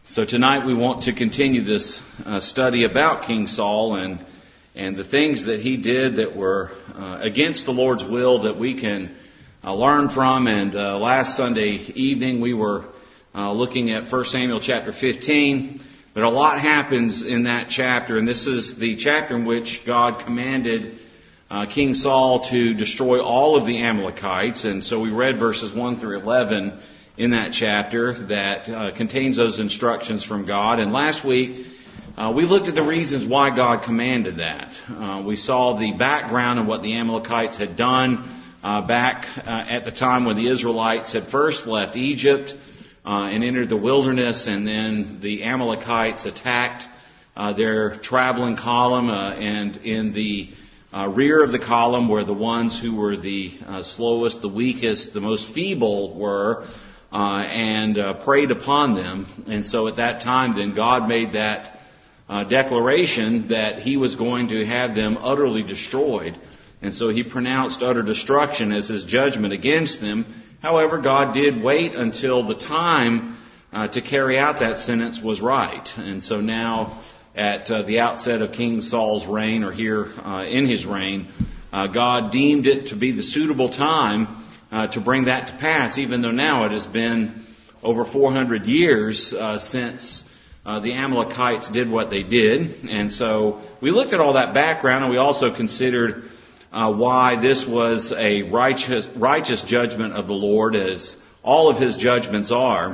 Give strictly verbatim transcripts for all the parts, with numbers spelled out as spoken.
So tonight we want to continue this uh, study about King Saul and and the things that he did that were uh, against the Lord's will that we can uh, learn from. And uh, last Sunday evening we were uh, looking at First Samuel chapter fifteen. But a lot happens in that chapter, and this is the chapter in which God commanded uh, King Saul to destroy all of the Amalekites. And so we read verses one through eleven in that chapter that uh, contains those instructions from God. And last week, uh, we looked at the reasons why God commanded that. Uh, we saw the background of what the Amalekites had done uh, back uh, at the time when the Israelites had first left Egypt uh, and entered the wilderness, and then the Amalekites attacked uh, their traveling column, uh, and in the uh, rear of the column were the ones who were the uh, slowest, the weakest, the most feeble were, Uh, and uh, preyed upon them. And so at that time, then God made that uh, declaration that He was going to have them utterly destroyed. And so He pronounced utter destruction as His judgment against them. However, God did wait until the time uh, to carry out that sentence was right. And so now, at uh, the outset of King Saul's reign, or here uh, in his reign, uh, God deemed it to be the suitable time Uh, to bring that to pass, even though now it has been over four hundred years uh, since uh, the Amalekites did what they did. And so we looked at all that background, and we also considered uh, why this was a righteous, righteous judgment of the Lord, as all of His judgments are.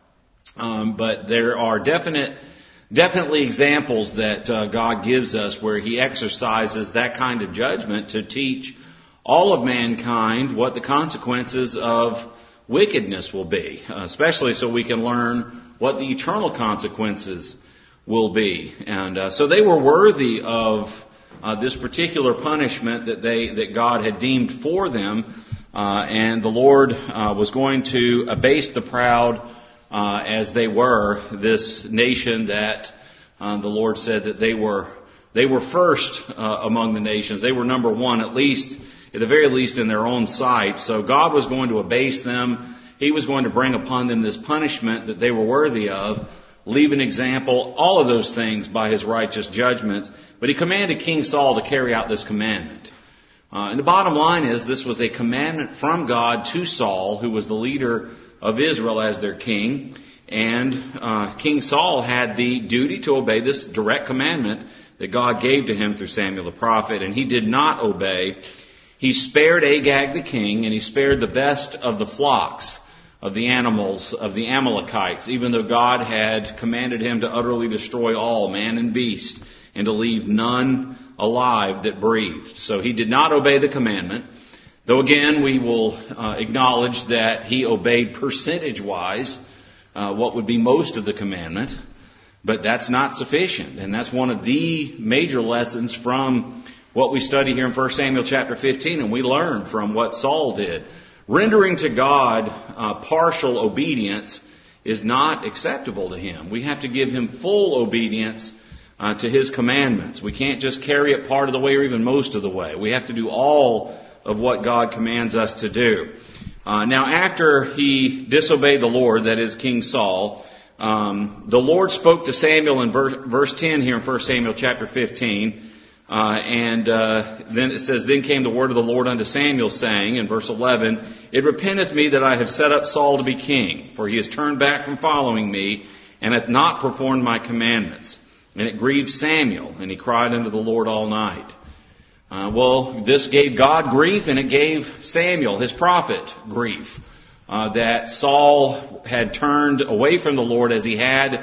Um, but there are definite, definitely examples that uh, God gives us where He exercises that kind of judgment to teach all of mankind what the consequences of wickedness will be, uh, especially so we can learn what the eternal consequences will be. And uh, so they were worthy of uh, this particular punishment that they that God had deemed for them, uh, and the Lord uh, was going to abase the proud uh, as they were, this nation that uh, the Lord said that they were they were first uh, among the nations. They were number one, at least, at the very least in their own sight. So God was going to abase them. He was going to bring upon them this punishment that they were worthy of, leave an example, all of those things by His righteous judgments. But He commanded King Saul to carry out this commandment. Uh, and the bottom line is this was a commandment from God to Saul, who was the leader of Israel as their king. And uh, King Saul had the duty to obey this direct commandment that God gave to him through Samuel the prophet, and he did not obey. He spared Agag the king, and he spared the best of the flocks of the animals of the Amalekites, even though God had commanded him to utterly destroy all, man and beast, and to leave none alive that breathed. So he did not obey the commandment, though again we will uh, acknowledge that he obeyed percentage-wise uh, what would be most of the commandment, but that's not sufficient. And that's one of the major lessons from what we study here in First Samuel chapter fifteen, and we learn from what Saul did. Rendering to God uh, partial obedience is not acceptable to Him. We have to give Him full obedience uh, to His commandments. We can't just carry it part of the way or even most of the way. We have to do all of what God commands us to do. Uh, now, after he disobeyed the Lord, that is King Saul, um, the Lord spoke to Samuel in verse, verse ten here in First Samuel chapter fifteen. Uh, and, uh, then it says, then came the word of the Lord unto Samuel, saying, in verse eleven, it repenteth me that I have set up Saul to be king, for he has turned back from following me, and hath not performed my commandments. And it grieved Samuel, and he cried unto the Lord all night. Uh, well, this gave God grief, and it gave Samuel, his prophet, grief, uh, that Saul had turned away from the Lord as he had.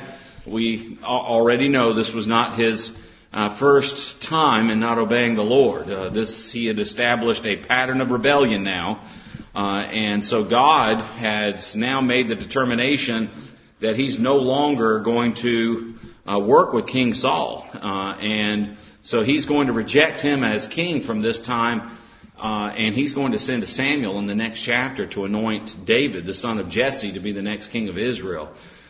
We already know this was not his Uh, first time in not obeying the Lord. Uh, this, he had established a pattern of rebellion now. Uh, and so God has now made the determination that He's no longer going to uh, work with King Saul. Uh, and so He's going to reject him as king from this time. Uh, and He's going to send to Samuel in the next chapter to anoint David, the son of Jesse, to be the next king of Israel.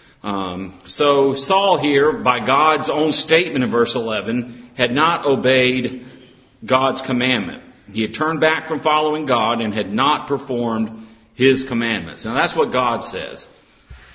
Um, so Saul here, by God's own statement in verse eleven, had not obeyed God's commandment. He had turned back from following God and had not performed His commandments. Now that's what God says.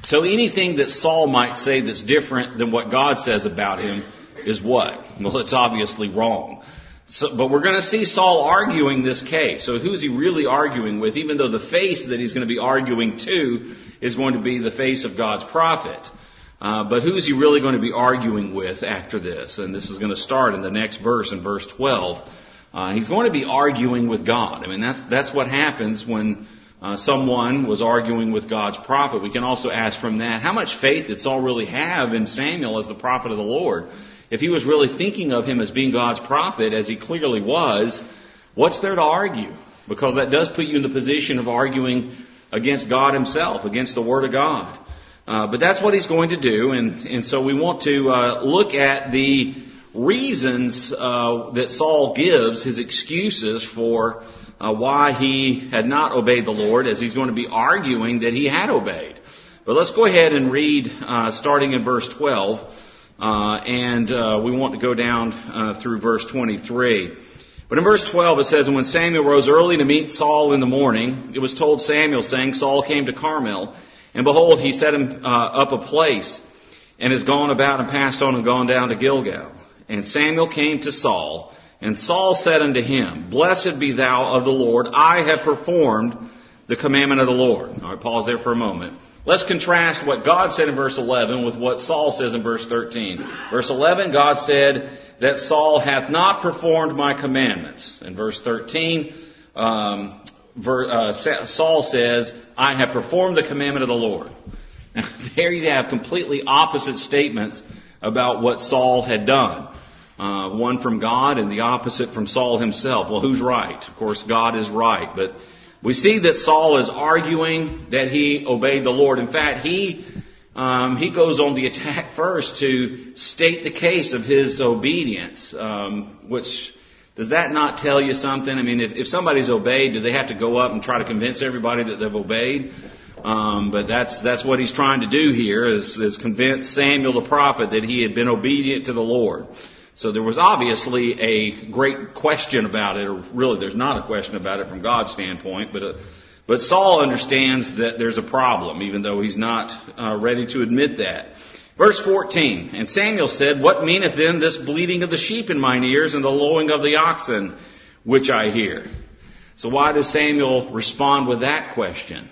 So anything that Saul might say that's different than what God says about him is what? Well, it's obviously wrong. So, but we're going to see Saul arguing this case. So who's he really arguing with, even though the face that he's going to be arguing to is going to be the face of God's prophet? Uh, but who's he really going to be arguing with after this? And this is going to start in the next verse, in verse twelve. Uh, he's going to be arguing with God. I mean, that's that's what happens when uh, someone was arguing with God's prophet. We can also ask from that, how much faith did Saul really have in Samuel as the prophet of the Lord? If he was really thinking of him as being God's prophet, as he clearly was, what's there to argue? Because that does put you in the position of arguing against God himself, against the Word of God. Uh, but that's what he's going to do, and, and so we want to uh, look at the reasons uh, that Saul gives, his excuses for uh, why he had not obeyed the Lord, as he's going to be arguing that he had obeyed. But let's go ahead and read, uh, starting in verse twelve. Uh, and, uh, we want to go down, uh, through verse twenty-three. But in verse twelve it says, "And when Samuel rose early to meet Saul in the morning, it was told Samuel, saying, Saul came to Carmel, and behold, he set him, uh, up a place, and is gone about and passed on and gone down to Gilgal. And Samuel came to Saul, and Saul said unto him, Blessed be thou of the Lord, I have performed the commandment of the Lord." All right, pause there for a moment. Let's contrast what God said in verse eleven with what Saul says in verse thirteen. Verse eleven, God said that Saul hath not performed my commandments. In verse thirteen, um, ver, uh, Saul says, I have performed the commandment of the Lord. Now, there you have completely opposite statements about what Saul had done. Uh, one from God and the opposite from Saul himself. Well, who's right? Of course, God is right, but we see that Saul is arguing that he obeyed the Lord. In fact, he um, he goes on the attack first to state the case of his obedience. Um, which, does that not tell you something? I mean, if, if somebody's obeyed, do they have to go up and try to convince everybody that they've obeyed? Um, but that's that's what he's trying to do here, is, is convince Samuel the prophet that he had been obedient to the Lord. So there was obviously a great question about it, or really there's not a question about it from God's standpoint, but uh, but Saul understands that there's a problem, even though he's not uh, ready to admit that. Verse fourteen, "And Samuel said, What meaneth then this bleating of the sheep in mine ears and the lowing of the oxen which I hear?" So why does Samuel respond with that question?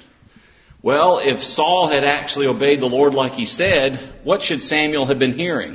Well, if Saul had actually obeyed the Lord like he said, what should Samuel have been hearing?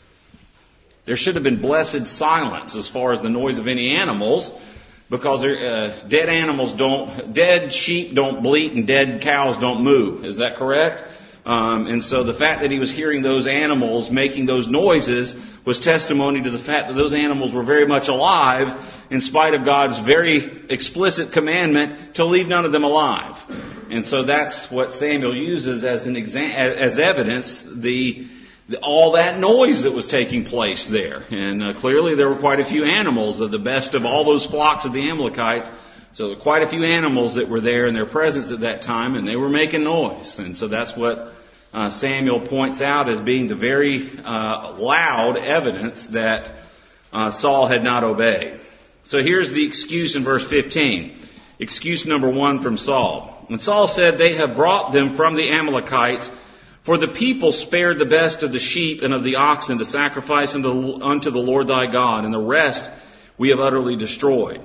There should have been blessed silence as far as the noise of any animals, because uh, dead animals don't, dead sheep don't bleat and dead cows don't move. Is that correct? Um, and so the fact that he was hearing those animals making those noises was testimony to the fact that those animals were very much alive, in spite of God's very explicit commandment to leave none of them alive. And so that's what Samuel uses as an exam- as evidence, the all that noise that was taking place there. And uh, clearly there were quite a few animals, of the best of all those flocks of the Amalekites. So there were quite a few animals that were there in their presence at that time, and they were making noise. And so that's what uh, Samuel points out as being the very uh, loud evidence that uh, Saul had not obeyed. So here's the excuse in verse fifteen. Excuse number one from Saul. And Saul said, They have brought them from the Amalekites, for the people spared the best of the sheep and of the oxen to sacrifice unto, unto the Lord thy God, and the rest we have utterly destroyed.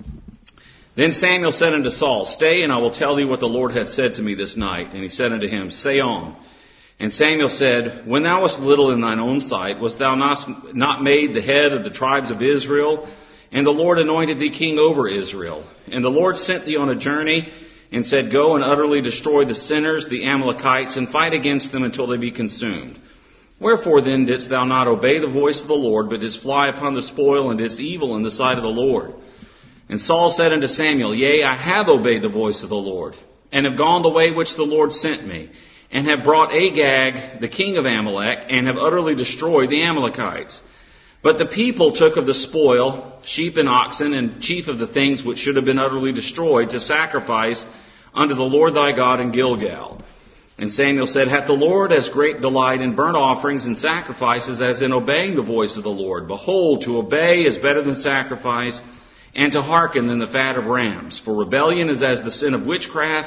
Then Samuel said unto Saul, Stay, and I will tell thee what the Lord hath said to me this night. And he said unto him, Say on. And Samuel said, When thou wast little in thine own sight, wast thou not, not made the head of the tribes of Israel? And the Lord anointed thee king over Israel. And the Lord sent thee on a journey, and said, Go and utterly destroy the sinners, the Amalekites, and fight against them until they be consumed. Wherefore then didst thou not obey the voice of the Lord, but didst fly upon the spoil, and didst evil in the sight of the Lord? And Saul said unto Samuel, Yea, I have obeyed the voice of the Lord, and have gone the way which the Lord sent me, and have brought Agag, the king of Amalek, and have utterly destroyed the Amalekites. But the people took of the spoil, sheep and oxen, and chief of the things which should have been utterly destroyed, to sacrifice unto the Lord thy God in Gilgal. And Samuel said, Hath the Lord as great delight in burnt offerings and sacrifices as in obeying the voice of the Lord? Behold, to obey is better than sacrifice, and to hearken than the fat of rams. For rebellion is as the sin of witchcraft,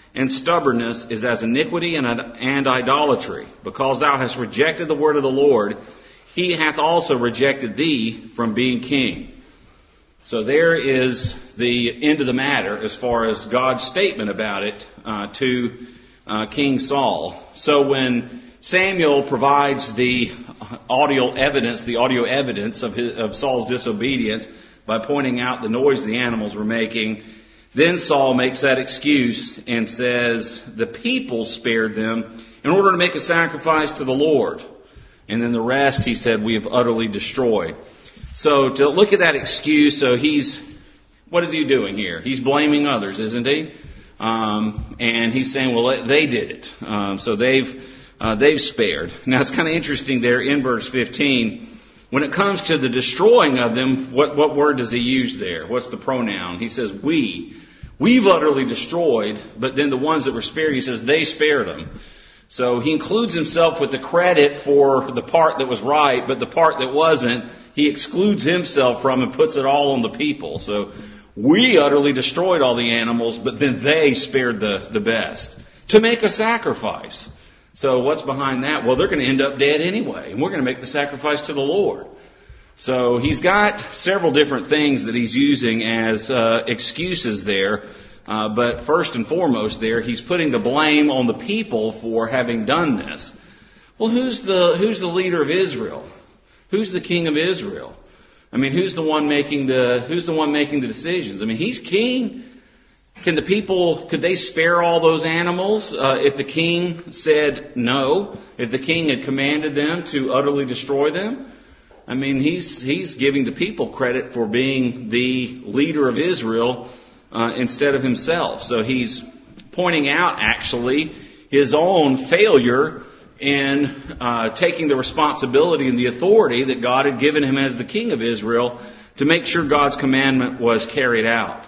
and stubbornness is as iniquity and, and idolatry. Because thou hast rejected the word of the Lord, he hath also rejected thee from being king. So there is the end of the matter as far as God's statement about it uh, to uh, King Saul. So when Samuel provides the audio evidence, the audio evidence of, his, of Saul's disobedience by pointing out the noise the animals were making, then Saul makes that excuse and says the people spared them in order to make a sacrifice to the Lord. And then the rest, he said, we have utterly destroyed. So to look at that excuse, so he's, what is he doing here? He's blaming others, isn't he? Um, and he's saying, well, they did it. Um, so they've, uh, they've spared. Now it's kind of interesting there in verse fifteen. When it comes to the destroying of them, what, what word does he use there? What's the pronoun? He says, we. We've utterly destroyed, but then the ones that were spared, he says, they spared them. So he includes himself with the credit for the part that was right, but the part that wasn't, he excludes himself from and puts it all on the people. So we utterly destroyed all the animals, but then they spared the, the best to make a sacrifice. So what's behind that? Well, they're going to end up dead anyway, and we're going to make the sacrifice to the Lord. So he's got several different things that he's using as uh, excuses there. Uh, but first and foremost there, he's putting the blame on the people for having done this. Well, who's the, who's the leader of Israel? Who's the king of Israel? I mean, who's the one making the, who's the one making the decisions? I mean, he's king. Can the people, could they spare all those animals uh, if the king said no? If the king had commanded them to utterly destroy them? I mean, he's he's giving the people credit for being the leader of Israel uh, instead of himself. So he's pointing out, actually, his own failure in uh, taking the responsibility and the authority that God had given him as the king of Israel to make sure God's commandment was carried out.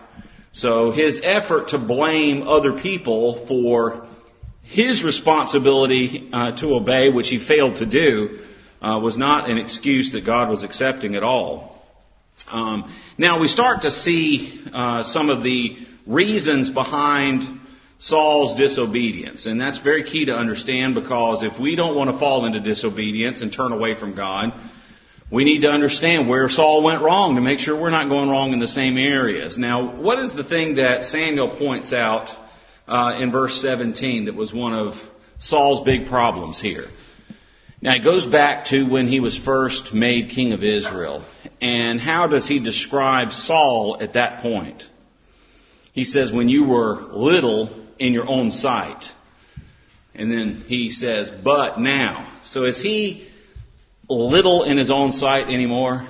So his effort to blame other people for his responsibility uh, to obey, which he failed to do, uh, was not an excuse that God was accepting at all. Um, now we start to see uh, some of the reasons behind Saul's disobedience, and that's very key to understand, because if we don't want to fall into disobedience and turn away from God, we need to understand where Saul went wrong to make sure we're not going wrong in the same areas. Now, what is the thing that Samuel points out uh, in verse seventeen that was one of Saul's big problems here? Now, it goes back to when he was first made king of Israel. And how does he describe Saul at that point? He says, when you were little in your own sight. And then he says, but now. So is he little in his own sight anymore?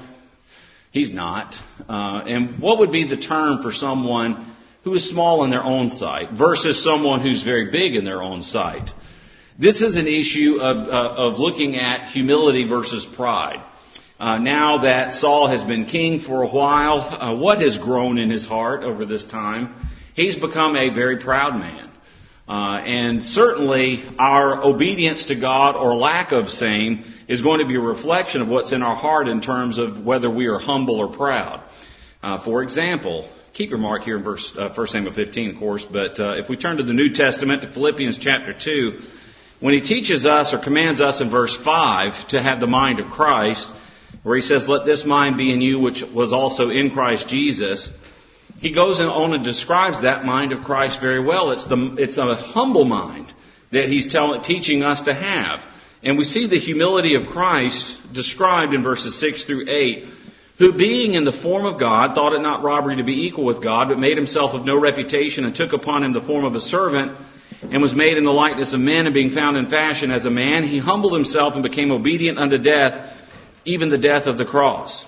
He's not. Uh, and what would be the term for someone who is small in their own sight versus someone who's very big in their own sight? This is an issue of, uh, of looking at humility versus pride. Uh, now that Saul has been king for a while, uh, what has grown in his heart over this time? He's become a very proud man. Uh, and certainly our obedience to God or lack of same is going to be a reflection of what's in our heart in terms of whether we are humble or proud. Uh, for example, keep your mark here in verse, uh, First Samuel fifteen, of course, but uh, if we turn to the New Testament, to Philippians chapter two, when he teaches us or commands us in verse five to have the mind of Christ, where he says, let this mind be in you which was also in Christ Jesus, he goes on and describes that mind of Christ very well. It's the it's a humble mind that he's telling, teaching us to have. And we see the humility of Christ described in verses six through eight, who being in the form of God, thought it not robbery to be equal with God, but made himself of no reputation, and took upon him the form of a servant, and was made in the likeness of men, and being found in fashion as a man, he humbled himself and became obedient unto death, even the death of the cross.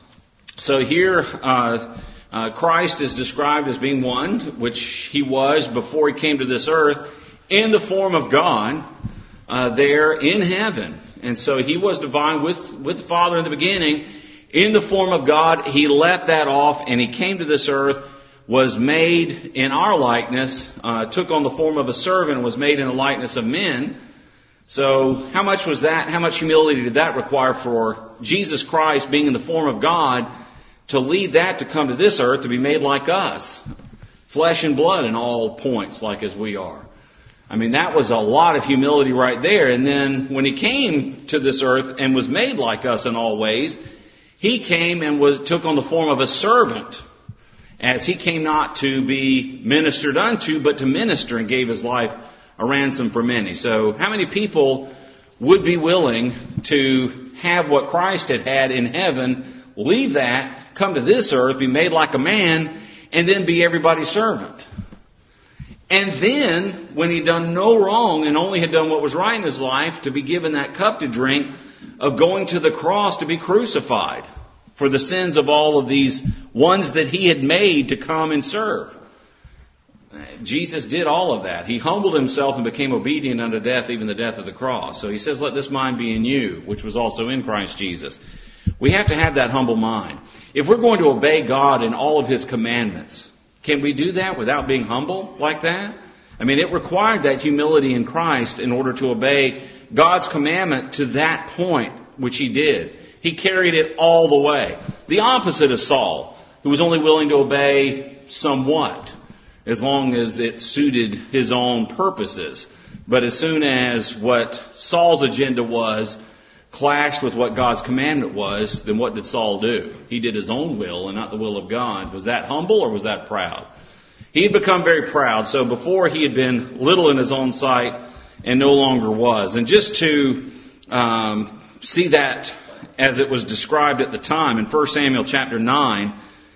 So here, uh, uh, Christ is described as being one, which he was before he came to this earth, in the form of God, uh, there in heaven. And so he was divine with, with the Father in the beginning. In the form of God, he left that off and he came to this earth, was made in our likeness, uh, took on the form of a servant, was made in the likeness of men. So how much was that, how much humility did that require for Jesus Christ being in the form of God to leave that to come to this earth to be made like us? flesh and blood in all points, like as we are. I mean, that was a lot of humility right there. And then when he came to this earth and was made like us in all ways, he came and was took on the form of a servant, as he came not to be ministered unto, but to minister, and gave his life a ransom for many. So how many people would be willing to have what Christ had had in heaven, leave that, come to this earth, be made like a man, and then be everybody's servant? And then, when he'd done no wrong and only had done what was right in his life, to be given that cup to drink of going to the cross to be crucified for the sins of all of these ones that he had made to come and serve. Jesus did all of that. He humbled himself and became obedient unto death, even the death of the cross. So he says, let this mind be in you, which was also in Christ Jesus. We have to have that humble mind. If we're going to obey God in all of his commandments, can we do that without being humble like that? I mean, it required that humility in Christ in order to obey God's commandment to that point, which he did. He carried it all the way. The opposite of Saul, who was only willing to obey somewhat, as long as it suited his own purposes. But as soon as what Saul's agenda was clashed with what God's commandment was, then what did Saul do? He did his own will and not the will of God. Was that humble or was that proud? He had become very proud. So before he had been little in his own sight and no longer was. And just to um, see that as it was described at the time in First Samuel chapter nine,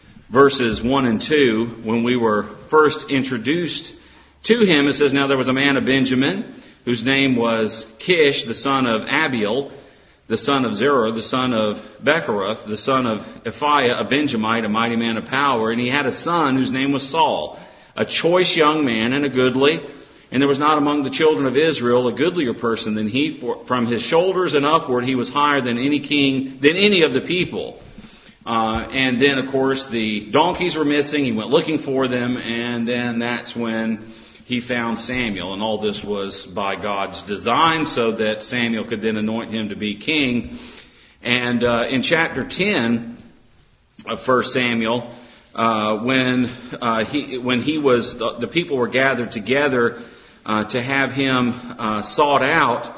verses one and two, when we were first introduced to him, it says, now there was a man of Benjamin whose name was Kish, the son of Abiel, the son of Zerah, the son of Bechorath, the son of Ephiah, a Benjamite, a mighty man of power. And he had a son whose name was Saul, a choice young man and a goodly. And there was not among the children of Israel a goodlier person than he. For from his shoulders and upward he was higher than any king, than any of the people. Uh, and then, of course, the donkeys were missing. He went looking for them. And then that's when he found Samuel, and all this was by God's design so that Samuel could then anoint him to be king. And uh, in chapter ten of First Samuel, uh, when uh, he when he was the, the people were gathered together uh, to have him uh, sought out,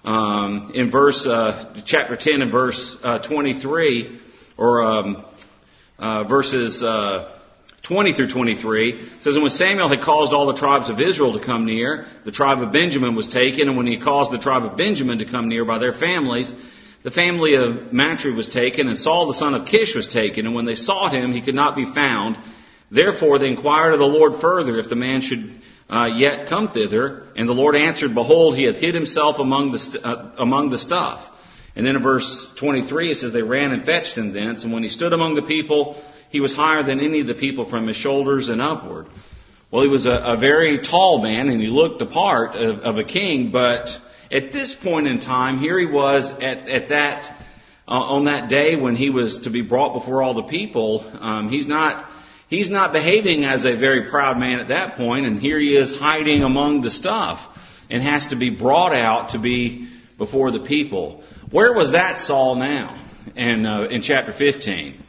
um, in verse uh, chapter ten and verse uh, twenty-three, or um, uh, verses. Uh, twenty through twenty-three, it says, and when Samuel had caused all the tribes of Israel to come near, the tribe of Benjamin was taken, and when he caused the tribe of Benjamin to come near by their families, the family of Matri was taken, and Saul the son of Kish was taken, and when they sought him, he could not be found. Therefore they inquired of the Lord further if the man should uh, yet come thither, and the Lord answered, behold, he hath hid himself among the st- uh, among the stuff. And then in verse twenty-three, it says, they ran and fetched him thence, and when he stood among the people, he was higher than any of the people from his shoulders and upward. Well, he was a, a very tall man, and he looked the part of, of a king. But at this point in time, here he was at, at that uh, on that day when he was to be brought before all the people. Um, he's not he's not behaving as a very proud man at that point, and here he is hiding among the stuff and has to be brought out to be before the people. Where was that Saul now? And uh, in chapter fifteen.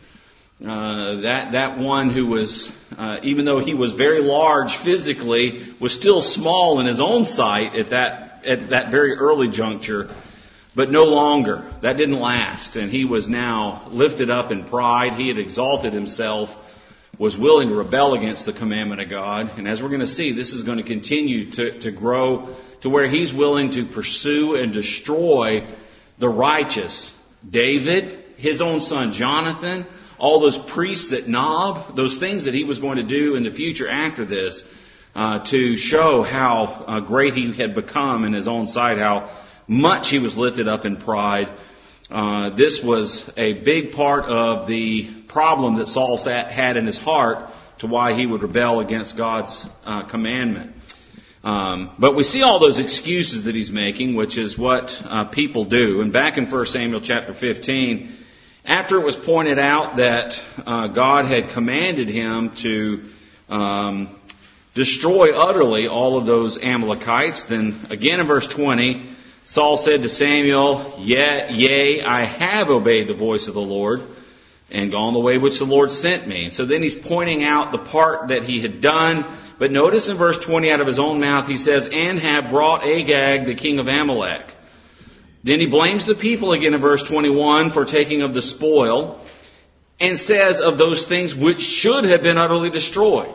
Uh, that, that one who was, uh, even though he was very large physically, was still small in his own sight at that, at that very early juncture, but no longer. That didn't last. And he was now lifted up in pride. He had exalted himself, was willing to rebel against the commandment of God. And as we're going to see, this is going to continue to, to grow to where he's willing to pursue and destroy the righteous. David, his own son Jonathan, all those priests at Nob, those things that he was going to do in the future after this, uh, to show how uh, great he had become in his own sight, how much he was lifted up in pride. Uh, this was a big part of the problem that Saul sat, had in his heart to why he would rebel against God's uh, commandment. Um, but we see all those excuses that he's making, which is what uh, people do. And back in First Samuel chapter fifteen, after it was pointed out that uh, God had commanded him to um, destroy utterly all of those Amalekites, then again in verse twenty, Saul said to Samuel, Yea, yea, I have obeyed the voice of the Lord. and gone the way which the Lord sent me. And so then he's pointing out the part that he had done. But notice in verse twenty, out of his own mouth, he says, and have brought Agag, the king of Amalek. Then he blames the people again in verse twenty-one for taking of the spoil, and says of those things which should have been utterly destroyed.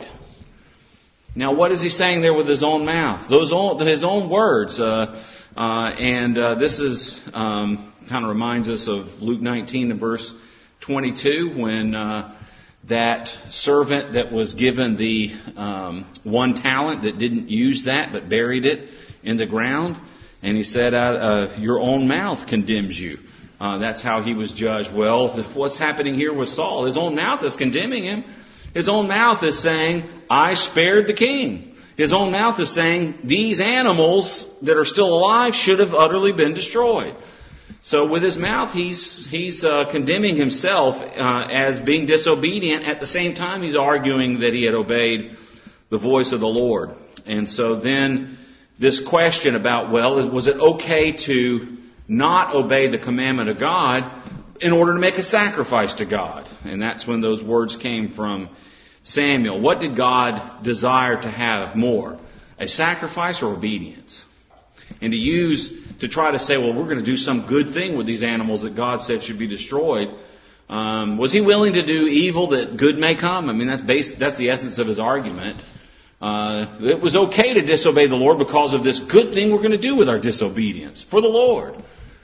Now, what is he saying there with his own mouth? Those own, his own words. Uh, uh, and uh, this is um, kind of reminds us of Luke nineteen and verse twenty-two, when uh, that servant that was given the um, one talent that didn't use that but buried it in the ground, and he said, uh, uh, "Your own mouth condemns you." Uh, that's how he was judged. Well, what's happening here with Saul? His own mouth is condemning him. His own mouth is saying, I spared the king. His own mouth is saying, these animals that are still alive should have utterly been destroyed. So with his mouth, he's he's uh, condemning himself uh, as being disobedient. At the same time, he's arguing that he had obeyed the voice of the Lord. And so then this question about, well, was it okay to not obey the commandment of God in order to make a sacrifice to God? And that's when those words came from Samuel. What did God desire to have more? A sacrifice or obedience? And to use, to try to say, well, we're going to do some good thing with these animals that God said should be destroyed. Um, was he willing to do evil that good may come? I mean, that's based, that's the essence of his argument. Uh, it was okay to disobey the Lord because of this good thing we're going to do with our disobedience for the Lord.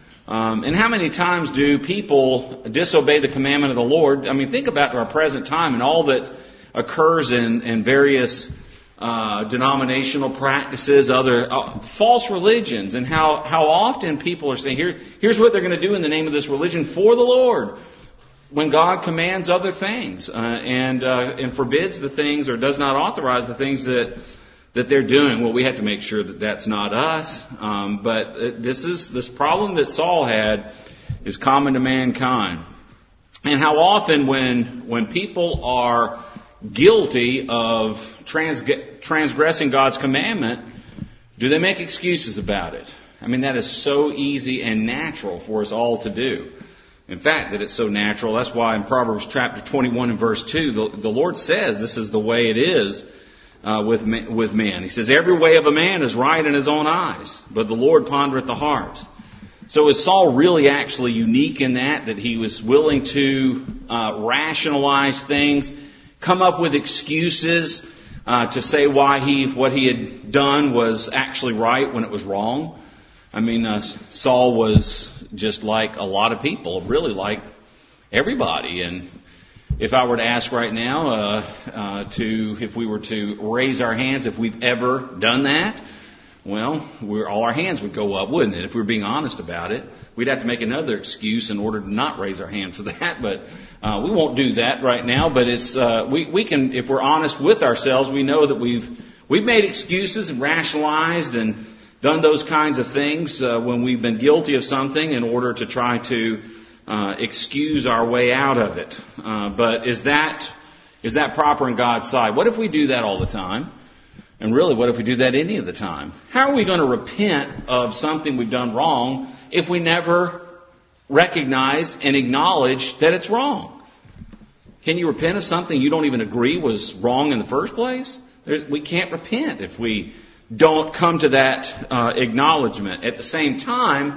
Um, and how many times do people disobey the commandment of the Lord? I mean, think about our present time and all that occurs in, in various uh, denominational practices, other uh, false religions, and how, how often people are saying, Here, here's what they're going to do in the name of this religion for the Lord, when God commands other things uh, and uh, and forbids the things or does not authorize the things that that they're doing. Well, we have to make sure that that's not us. Um, but this is this problem that Saul had is common to mankind. And how often when when people are guilty of trans- transgressing God's commandment, do they make excuses about it? I mean, that is so easy and natural for us all to do. In fact, that it's so natural. That's why in Proverbs chapter twenty-one and verse two, the, the Lord says this is the way it is uh, with with man. He says, every way of a man is right in his own eyes, but the Lord pondereth the hearts. So is Saul really actually unique in that, that he was willing to uh, rationalize things, come up with excuses uh, to say why he what he had done was actually right when it was wrong? I mean, uh, Saul was just like a lot of people, really like everybody. And if I were to ask right now, uh, uh, to if we were to raise our hands, if we've ever done that, well, we're, all our hands would go up, wouldn't it? If we were being honest about it, we'd have to make another excuse in order to not raise our hand for that. But uh, we won't do that right now. But it's uh, we we can, if we're honest with ourselves, we know that we've we've made excuses and rationalized and done those kinds of things uh, when we've been guilty of something in order to try to uh, excuse our way out of it. Uh, but is that is that proper in God's sight? What if we do that all the time? And really, what if we do that any of the time? How are we going to repent of something we've done wrong if we never recognize and acknowledge that it's wrong? Can you repent of something you don't even agree was wrong in the first place? There, we can't repent if we don't come to that uh, acknowledgement. At the same time,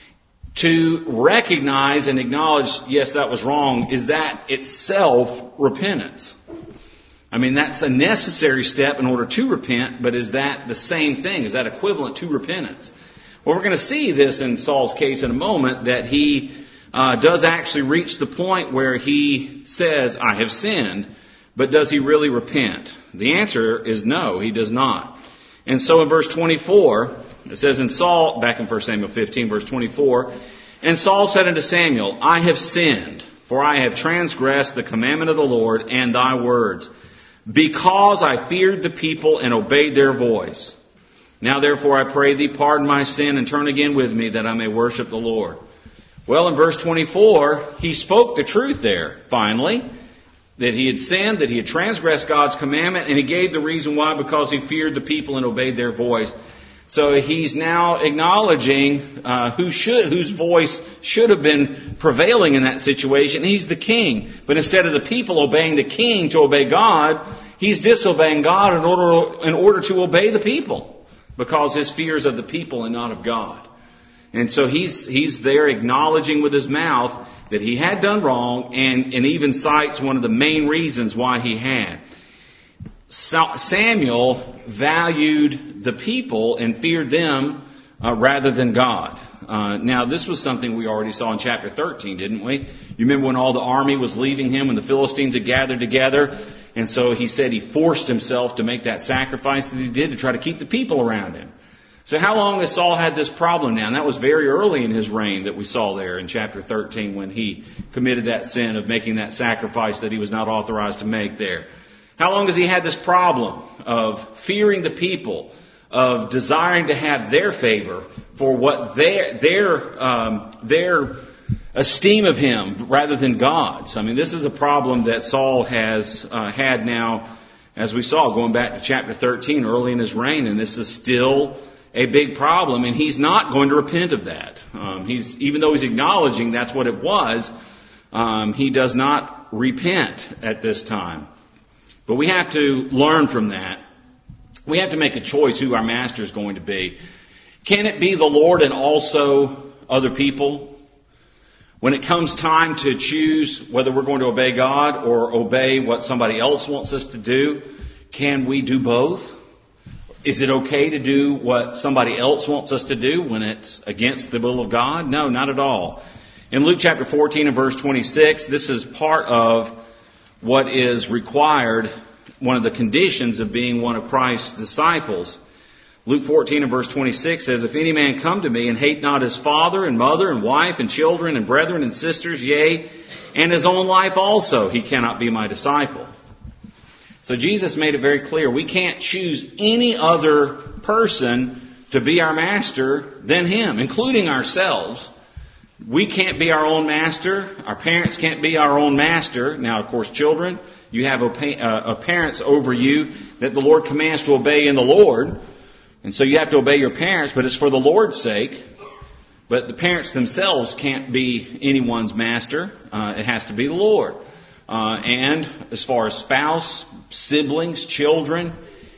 to recognize and acknowledge, yes, that was wrong, is that itself repentance? I mean, that's a necessary step in order to repent, but is that the same thing? Is that equivalent to repentance? Well, we're going to see this in Saul's case in a moment, that he uh, does actually reach the point where he says, I have sinned, but does he really repent? The answer is no, he does not. And so in verse twenty-four, it says, in Saul, back in First Samuel fifteen, verse twenty-four, and Saul said unto Samuel, I have sinned, for I have transgressed the commandment of the Lord and thy words, because I feared the people and obeyed their voice. Now therefore I pray thee, pardon my sin and turn again with me, that I may worship the Lord. Well, in verse twenty-four, he spoke the truth there, finally, that he had sinned, that he had transgressed God's commandment, and he gave the reason why, because he feared the people and obeyed their voice. So he's now acknowledging uh, who should, whose voice should have been prevailing in that situation. He's the king. But instead of the people obeying the king to obey God, he's disobeying God in order, in order to obey the people, because his fear is of the people and not of God. And so he's he's there acknowledging with his mouth that he had done wrong, and, and even cites one of the main reasons why he had. Samuel valued the people and feared them uh, rather than God. Uh, now, this was something we already saw in chapter thirteen, didn't we? You remember when all the army was leaving him, when the Philistines had gathered together, and so he said he forced himself to make that sacrifice that he did to try to keep the people around him. So how long has Saul had this problem now? And that was very early in his reign that we saw there in chapter thirteen when he committed that sin of making that sacrifice that he was not authorized to make there. How long has he had this problem of fearing the people, of desiring to have their favor for what their their um, their esteem of him rather than God's? I mean, this is a problem that Saul has uh, had now, as we saw, going back to chapter thirteen, early in his reign, and this is still a big problem, and he's not going to repent of that. Um, he's even though he's acknowledging that's what it was, um, he does not repent at this time. But we have to learn from that. We have to make a choice who our master is going to be. Can it be the Lord and also other people? When it comes time to choose whether we're going to obey God or obey what somebody else wants us to do, can we do both? Is it okay to do what somebody else wants us to do when it's against the will of God? No, not at all. In Luke chapter fourteen and verse twenty-six, this is part of what is required, one of the conditions of being one of Christ's disciples. Luke fourteen and verse twenty-six says, "If any man come to me and hate not his father and mother and wife and children and brethren and sisters, yea, and his own life also, he cannot be my disciple." So Jesus made it very clear, we can't choose any other person to be our master than him, including ourselves. We can't be our own master. Our parents can't be our own master. Now, of course, children, you have a parents over you that the Lord commands to obey in the Lord. And so you have to obey your parents, but it's for the Lord's sake. But the parents themselves can't be anyone's master. Uh, it has to be the Lord. Uh, and as far as spouse, siblings, children,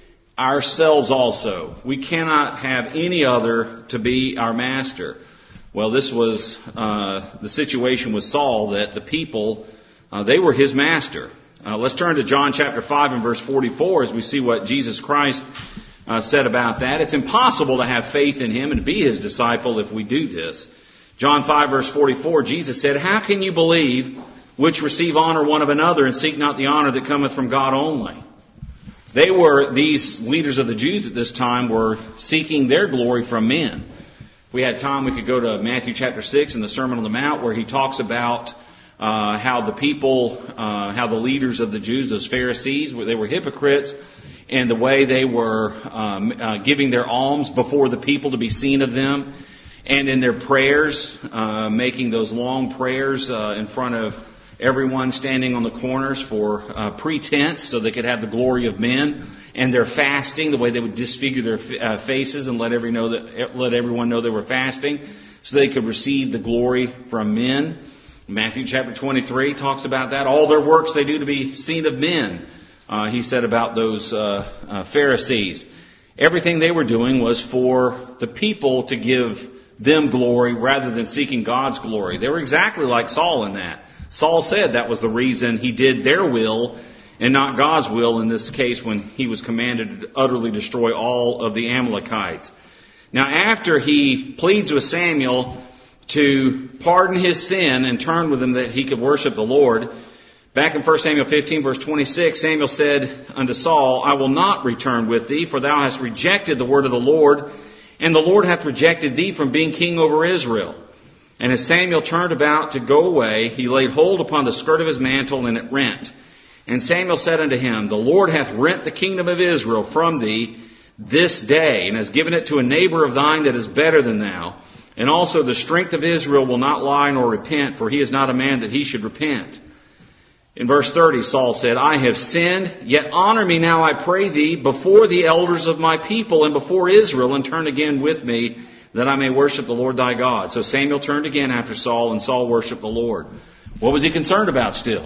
ourselves also. We cannot have any other to be our master. Well, this was uh, the situation with Saul, that the people, uh, they were his master. Uh, let's turn to John chapter five and verse forty-four as we see what Jesus Christ uh, said about that. It's impossible to have faith in him and be his disciple if we do this. John five verse forty-four, Jesus said, "How can you believe which receive honor one of another and seek not the honor that cometh from God only?" They were, these leaders of the Jews at this time were seeking their glory from men. If we had time, we could go to Matthew chapter six in the Sermon on the Mount, where he talks about uh, how the people, uh, how the leaders of the Jews, those Pharisees, they were hypocrites in the way they were um, uh, giving their alms before the people to be seen of them, and in their prayers, uh, making those long prayers uh, in front of everyone standing on the corners for uh, pretense so they could have the glory of men, and their fasting, the way they would disfigure their uh, faces and let every know that let everyone know they were fasting so they could receive the glory from men. Matthew chapter twenty-three talks about that. All their works they do to be seen of men, uh, he said about those uh, uh, Pharisees. Everything they were doing was for the people to give them glory rather than seeking God's glory. They were exactly like Saul in that. Saul said that was the reason he did their will and not God's will in this case when he was commanded to utterly destroy all of the Amalekites. Now, after he pleads with Samuel to pardon his sin and turn with him that he could worship the Lord, back in First Samuel fifteen verse twenty-six, Samuel said unto Saul, "I will not return with thee, for thou hast rejected the word of the Lord, and the Lord hath rejected thee from being king over Israel." And as Samuel turned about to go away, he laid hold upon the skirt of his mantle, and it rent. And Samuel said unto him, "The Lord hath rent the kingdom of Israel from thee this day, and has given it to a neighbor of thine that is better than thou. And also the strength of Israel will not lie nor repent, for he is not a man that he should repent." In verse thirty, Saul said, I have sinned, yet honor me now, I pray thee, before the elders of my people and before Israel, and turn again with me, that I may worship the Lord thy God. So Samuel turned again after Saul, and Saul worshiped the Lord. What was he concerned about still?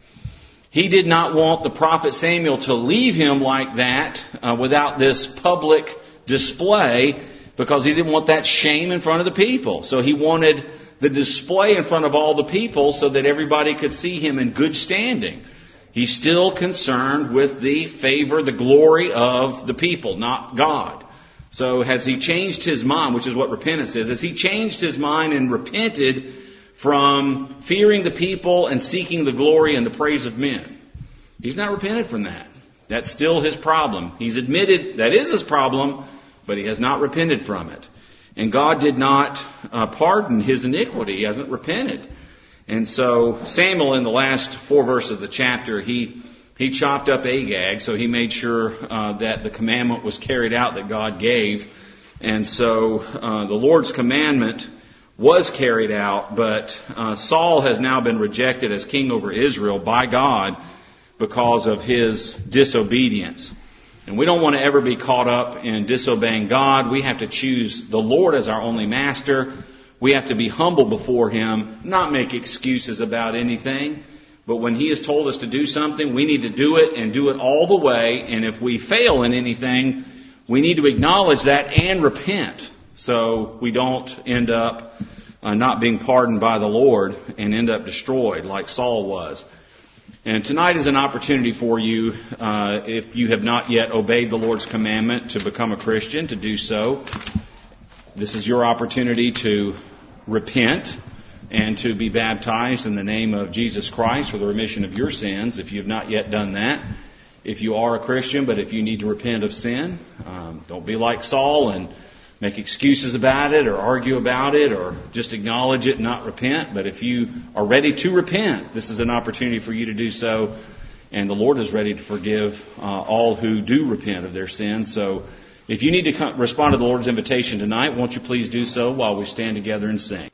He did not want the prophet Samuel to leave him like that uh, without this public display, because he didn't want that shame in front of the people. So he wanted the display in front of all the people so that everybody could see him in good standing. He's still concerned with the favor, the glory of the people, not God. So has he changed his mind, which is what repentance is, has he changed his mind and repented from fearing the people and seeking the glory and the praise of men? He's not repented from that. That's still his problem. He's admitted that is his problem, but he has not repented from it. And God did not uh, pardon his iniquity. He hasn't repented. And so Samuel, in the last four verses of the chapter, he he chopped up Agag, so he made sure uh, that the commandment was carried out that God gave. And so uh, the Lord's commandment was carried out, but uh, Saul has now been rejected as king over Israel by God because of his disobedience. And we don't want to ever be caught up in disobeying God. We have to choose the Lord as our only master. We have to be humble before Him, not make excuses about anything. But when He has told us to do something, we need to do it and do it all the way. And if we fail in anything, we need to acknowledge that and repent, so we don't end up uh, not being pardoned by the Lord and end up destroyed like Saul was. And tonight is an opportunity for you, uh, if you have not yet obeyed the Lord's commandment to become a Christian, to do so. This is your opportunity to repent and to be baptized in the name of Jesus Christ for the remission of your sins, if you have not yet done that. If you are a Christian, but if you need to repent of sin, um, don't be like Saul and make excuses about it or argue about it or just acknowledge it and not repent. But if you are ready to repent, this is an opportunity for you to do so. And the Lord is ready to forgive uh, all who do repent of their sins. So if you need to come, respond to the Lord's invitation tonight, won't you please do so while we stand together and sing.